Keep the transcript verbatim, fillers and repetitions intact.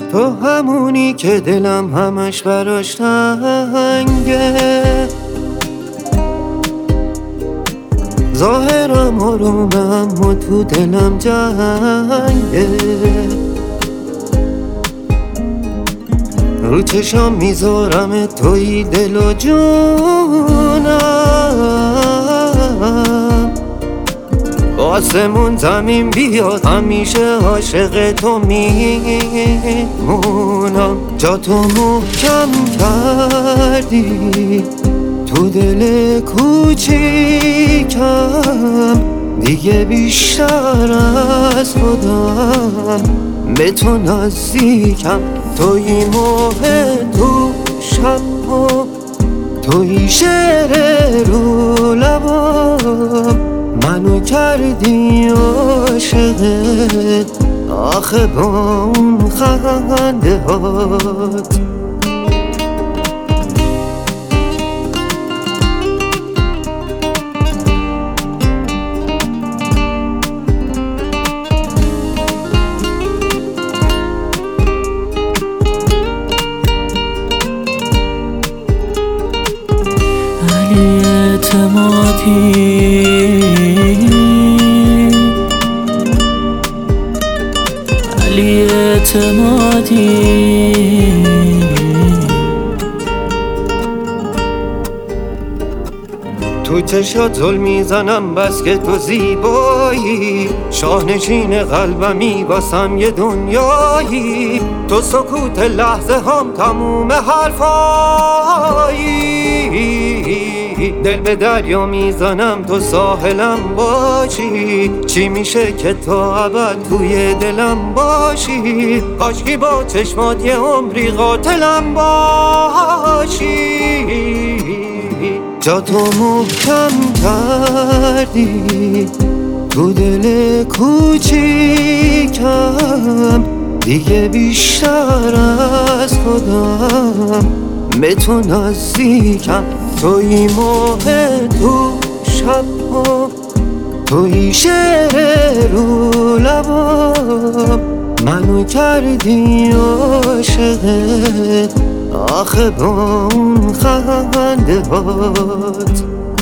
تو همونی که دلم همش براش تنگه، ظاهرم آرومم و تو دلم جنگه. رو چشام میذارم توی دل و جونم، آسمون زمین بیاد همیشه عاشق تو میمونم. جا تو محکم کردی تو دل کوچیکم، دیگه بیشتر از خودم به تو نزدیکم. توی موه تو شب و توی شعر رو لبام، منو کردی عاشقت آخه با اون خنده هات. علی اعتمادی، علی اعتمادی، تو چشات زل میزنم بس که تو زیبایی، شاهنشین قلبمی واسم یه دنیایی. تو سکوت لحظه هم تموم حرفایی، دل به دریا میزنم تو ساحلم باشی. چی میشه که تو ابد توی دلم باشی، کاشکی با چشمات یه عمری قاتلم باشی. جا تو محکم کردی تو دل کوچیکم، دیگه بیشتر از خودم به تو نزدیکم. توی موه تو شب و توی شعر رو لبام، منو کردی عاشقت آخه با اون خنده هات.